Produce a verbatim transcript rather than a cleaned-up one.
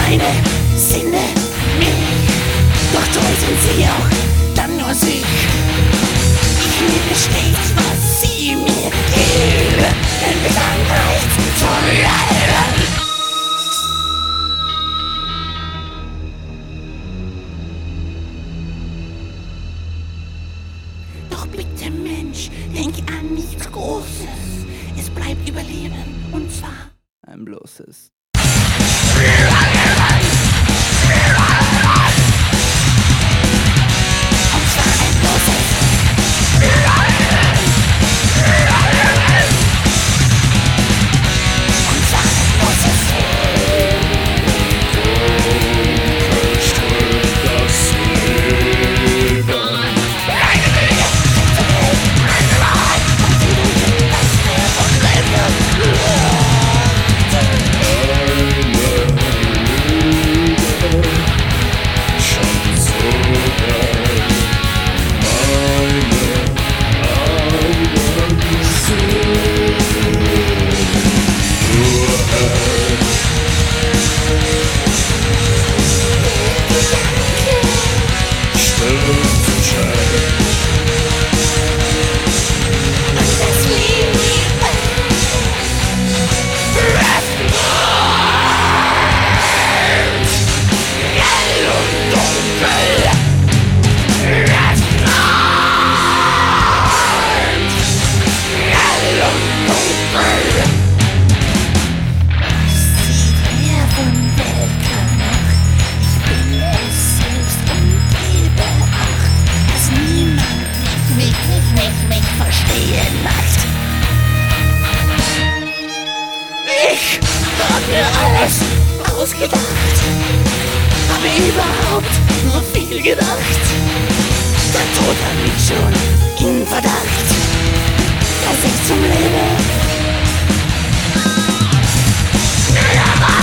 meine Sinne mich, doch täuschen sie auch dann nur sich. Ich liebe stets, was sie mir geben, denn Gesang heißt zu leiden. Doch bitte Mensch, denk an nichts Großes, es bleibt Überleben und zwar ein bloßes. Ich hab mir alles ausgedacht, habe überhaupt nur viel gedacht. Der Tod hat mich schon in Verdacht, dass ich zum Leben